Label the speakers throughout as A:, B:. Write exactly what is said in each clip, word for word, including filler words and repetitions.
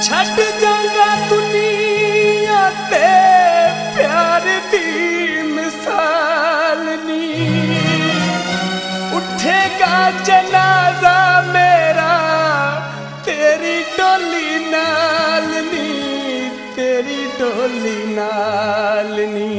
A: छड़ जागा दुनिया ते प्यार दी मिसाल नी। उठेगा जनाजा मेरा तेरी डोली नाल नी, तेरी डोली नाल नी।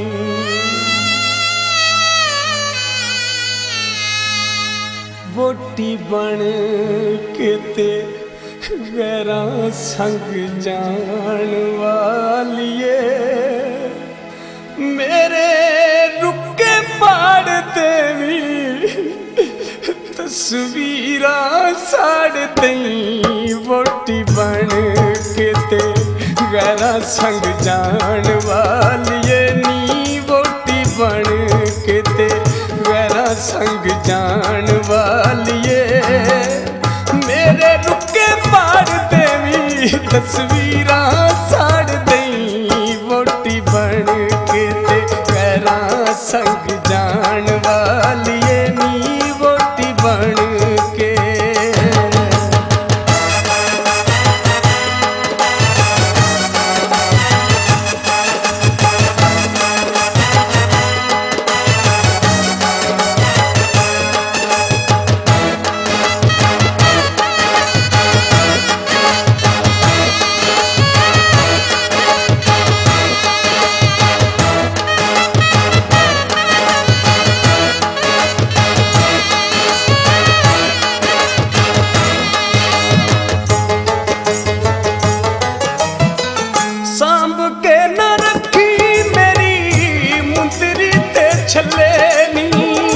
A: वोटी बन के ते गैरा संग जान वालिए, मेरे रुके पाड़ देवी तस्वीरा साड़ दई। वोटी बन के ते गैरा संग जान वालिए नी, वोटी बन के ते गैरा संग जान वालिए, मेरे रुके पाड़ देवी तस्वीरा साड़ दई। वोटी बन के ते गैरा संग जान वालिए नी, वोटी बन के। सांभ के न रखी मेरी मुंदरी ते छले नी,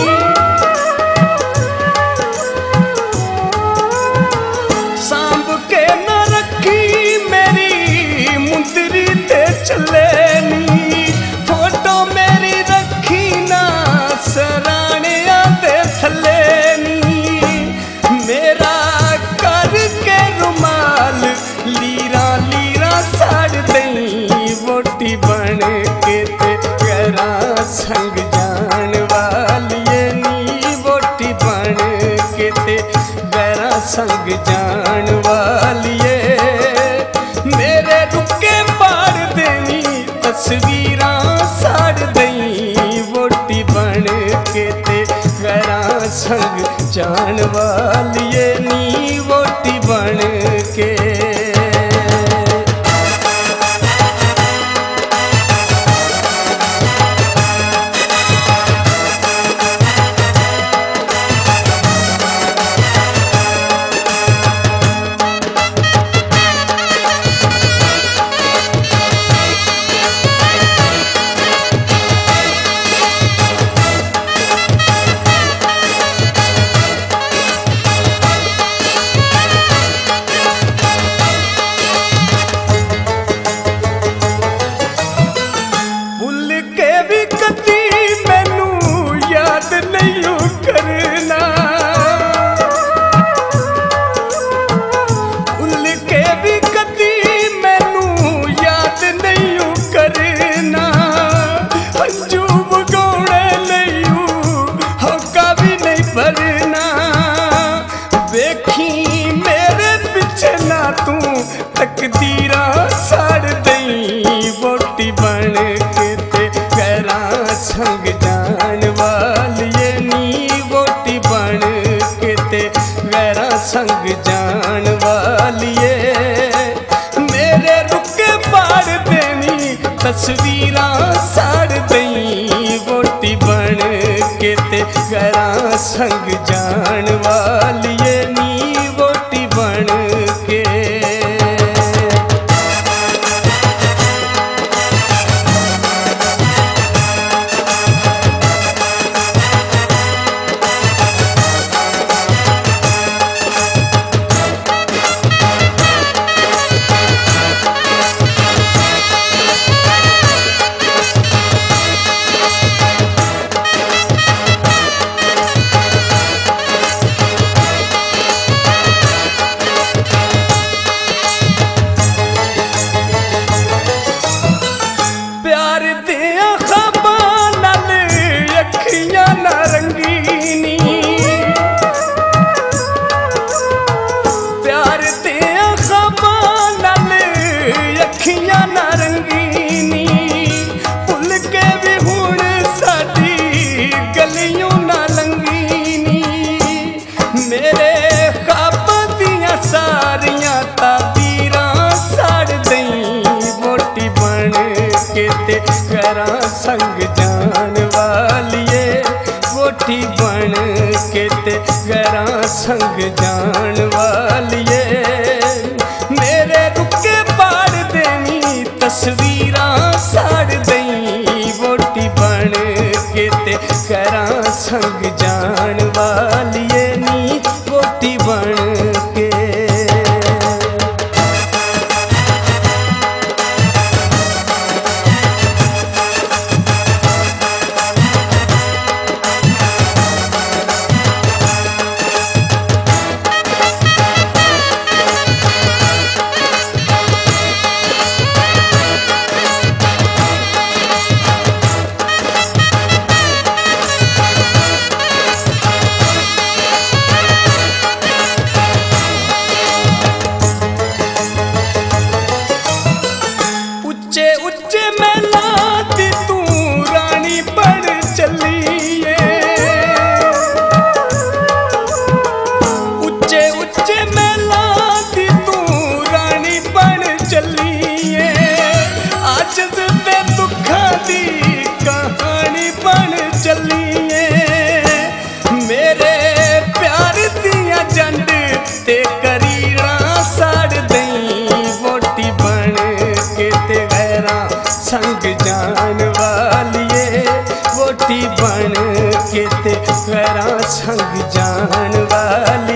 A: सांभ के न रखी मेरी मुंदरी ते छले नी। फोटो मेरी रखी ना सराने दे थले नी, मेरा करके रुमाल लीरा लीरा साड़ दई। वोटी बन के ते गैरा संग जान वालिए नी, वोटी बन के ते गैरा संग जान वालिए, मेरे रुके पाड़ देवी तस्वीरा साड़ दई। वोटी बन के ते गैरा संग जान वालिए नी, वोटी बन के। तू तकदीरा साड़ दई। वोटी बन के ते गैरा संग जान वालिए नी, वोटी बन के ते गैरा संग जान वालिए, मेरे रुके पाड़ देनी तस्वीरा साड़ दई। वोटी बन के ते गैरा संग जान वालिए नी, वोटी बन के। वोटी बन के ते गैरा संग जान वालिए मेरे रुके पाड़ देनी तस्वीरां साड़ दई वोटी बन के ते गैरा संग जान वालिए नी वोटी बन के। उच्चे उच्चे महलाती तू रानी बन चलिए उच्चे उच्चे महलाती तू रानी बन चलिए आज ते दुखा दी कहानी बन चलिए मेरे प्यार दिया जंड ते करीरा साड़ दई वोटी बन के ते गैरा संग जान वालिए वोटी बन के ते गैरा संग जान वाली